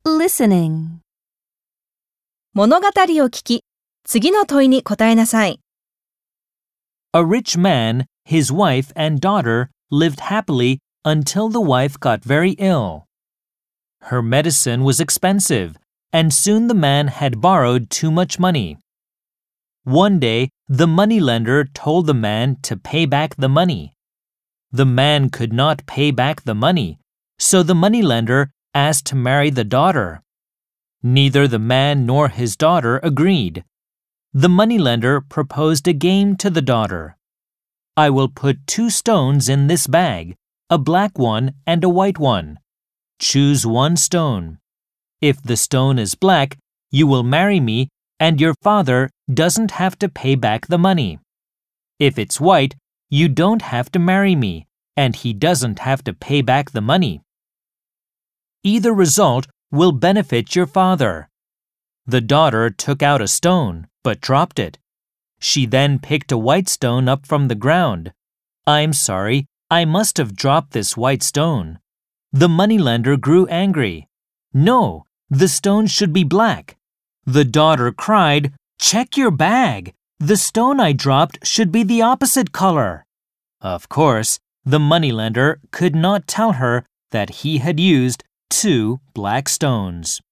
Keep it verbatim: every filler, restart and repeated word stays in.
Listening. 物語を聞き、次の問いに答えなさい。 A rich man, his wife, and daughter lived happily until the wife got very ill. Her medicine was expensive, and soon the man had borrowed too much money. One day, the moneylender told the man to pay back the money. The man could not pay back the money, so the moneylender asked to marry the daughter. Neither the man nor his daughter agreed. The moneylender proposed a game to the daughter. I will put two stones in this bag, a black one and a white one. Choose one stone. If the stone is black, you will marry me, and your father doesn't have to pay back the money. If it's white, you don't have to marry me, and he doesn't have to pay back the money. Either result will benefit your father. The daughter took out a stone, but dropped it. She then picked a white stone up from the ground. I'm sorry, I must have dropped this white stone. The moneylender grew angry. No, the stone should be black. The daughter cried, Check your bag. The stone I dropped should be the opposite color. Of course, the moneylender could not tell her that he had used two black stones.